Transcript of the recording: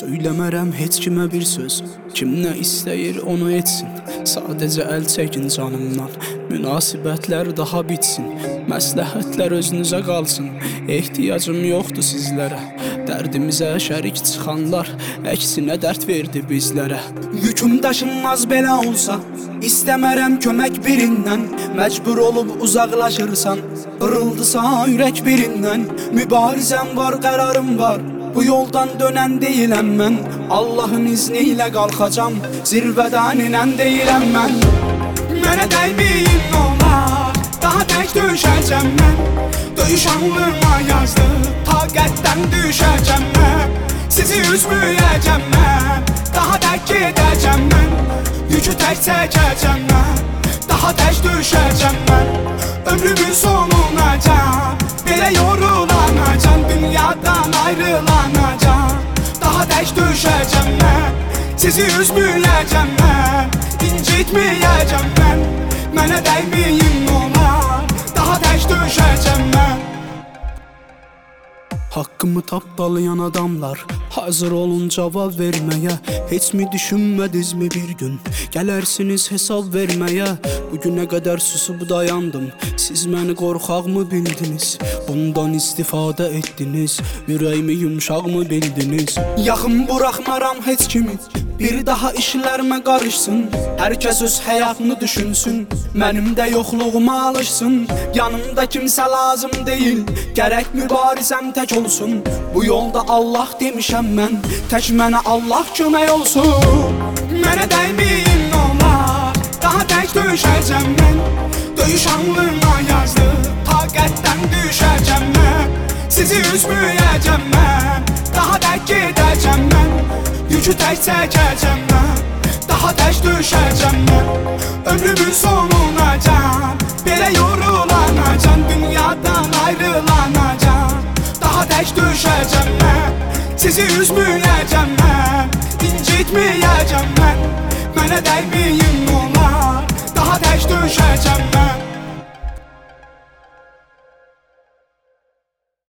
Söyləmərəm heç kimə bir söz. Kim nə istəyir onu etsin. Sadəcə əl çəkin canımdan. Münasibətlər daha bitsin. Məsləhətlər özünüzə qalsın. Ehtiyacım yoxdur sizlərə. Dərdimizə şərik çıxanlar əksinə dərd verdi bizlərə. Yüküm daşınmaz belə olsa, İstəmərəm kömək birindən. Məcbur olub uzaqlaşırsan, qırıldısa ürək birindən. Mübarizəm var, qərarım var, bu yoldan dönən deyiləm mən. Allahın izni ilə qalxacam, zirvədən inən deyiləm mən. Mənə dəyməyin olar, daha tək düşəcəm mən. Döyüş alnıma yazdı, taqətdən düşəcəm mən. Sizi üzməyəcəm mən, daha tək gedəcəm mən. Yükü tək çəkəcəm mən, daha tək düşəcəm mən. Ömrümün sonunacam, belə yorulanacam. Dünyadan ayrılanacam, daha tək düşəcəm mən. Sizi üzməyəcəm mən, incitməyəcəm mən. Mənə dəyməyin olar, daha tək düşəcəm mən. Haqqımı tapdalayan adamlar hazır olun cavab verməyə. Heç mi düşünmədinizmi bir gün gələrsiniz hesab verməyə? Bugünə qədər susub dayandım, siz məni qorxaqmı bildiniz? Bundan istifadə etdiniz, ürəyimi yumşaqmı bildiniz? Yaxın buraxmaram heç kimi, bir daha işlərimə qarışsın. Hər kəs öz həyatını düşünsün, mənim də yoxluğuma alışsın. Yanımda kimsə lazım deyil, gərək mübarizəm tək olsun. Bu yolda Allah demişəm mən, tək mənə Allah kömək olsun. Mənə dəyməyin olar, daha tək düşəcəm mən. Döyüş alnıma yazdı, taqətdən düşəcəm mən. Sizi üzməyəcəm mən, daha tək gedəcəm mən. Yükü tək çəkəcəm mən, daha tək düşəcəm mən. Ömrümün sonunacam, belə yorulanacam. Dünyadan ayrılanacam, daha tək düşəcəm mən. Sizi üzməyəcəm mən, incitməyəcəm mən. Mənə dəyməyin olar.